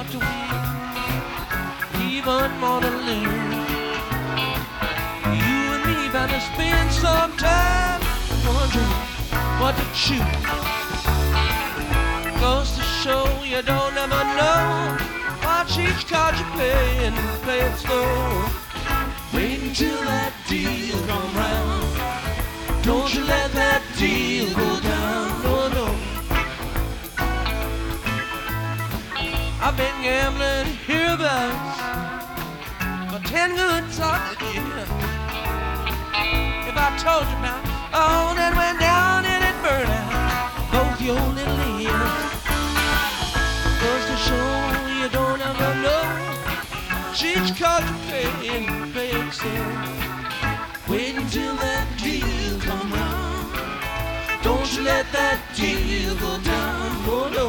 lot to win, even more to lose. You and me bound to spend some time wondering what to choose. Goes to show you don't ever know. Watch each card you play and play it slow. Wait until that deal come round. Don't you let that deal go down. No, no. I've been gambling hereabouts for 10 good solid years. If I told you about all that went down and it burned out both your little ears. Goes to show you don't ever know. Each card you play and play it slow. Wait until that deal come round. Don't you let that deal go down. Oh no.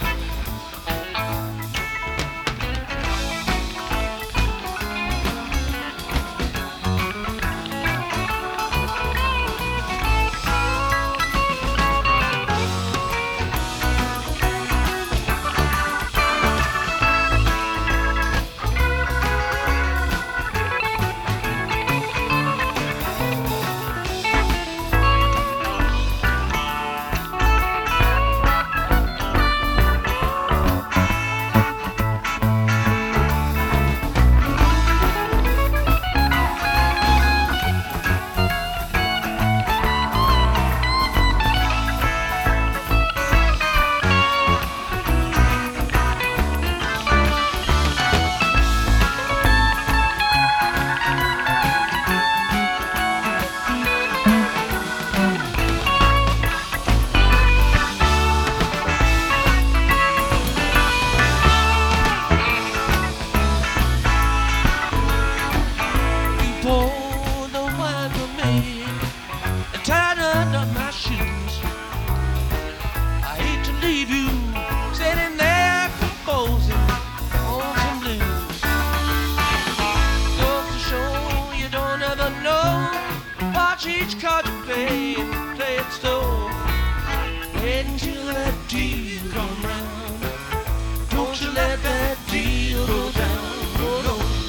Each card you play and play it slow. Wait until that deal come round. Don't you let that deal go down. Oh,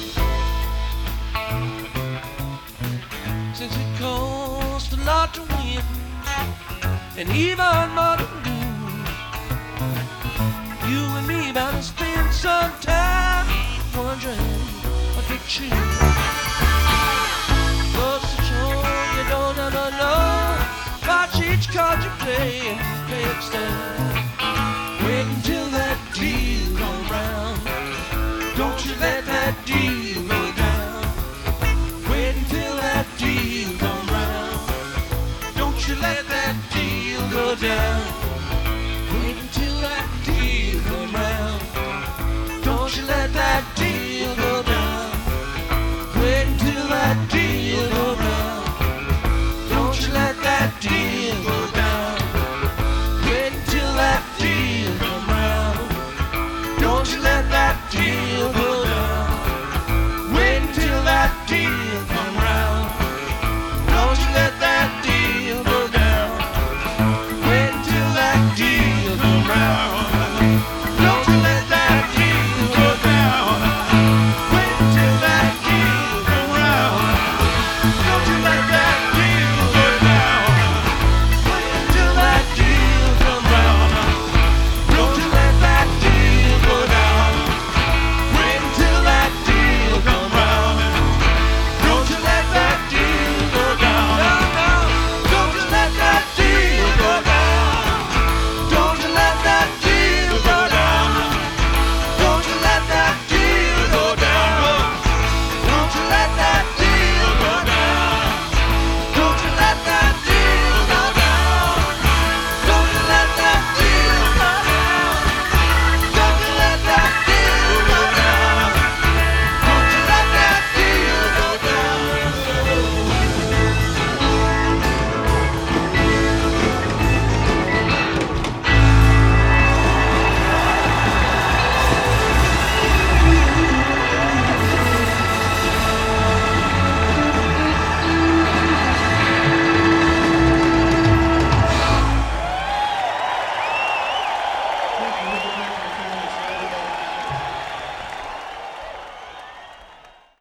no. Since it costs a lot to win and even more to lose, you and me bound to spend some time wondering what to choose. Don't ever know. Watch each card you play and play it slow. Wait until that deal come round. Don't you let that deal go down. Wait until that deal come round. Don't you let that deal go down. Wait until that deal come round. Don't you let that deal go down. Wait until that deal go round. Let that deal go down. Wait until that deal come round. Don't you let that deal